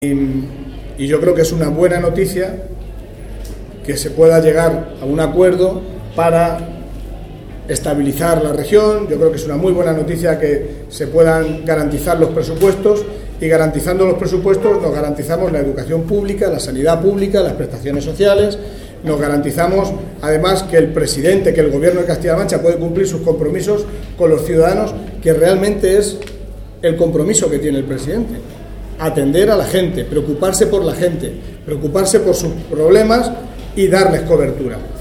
Y yo creo que es una buena noticia que se pueda llegar a un acuerdo para estabilizar la región. Yo creo que es una muy buena noticia que se puedan garantizar los presupuestos, y garantizando los presupuestos nos garantizamos la educación pública, la sanidad pública, las prestaciones sociales. Nos garantizamos además que el presidente, que el gobierno de Castilla-La Mancha puede cumplir sus compromisos con los ciudadanos, que realmente es el compromiso que tiene el presidente: atender a la gente, preocuparse por la gente, preocuparse por sus problemas y darles cobertura.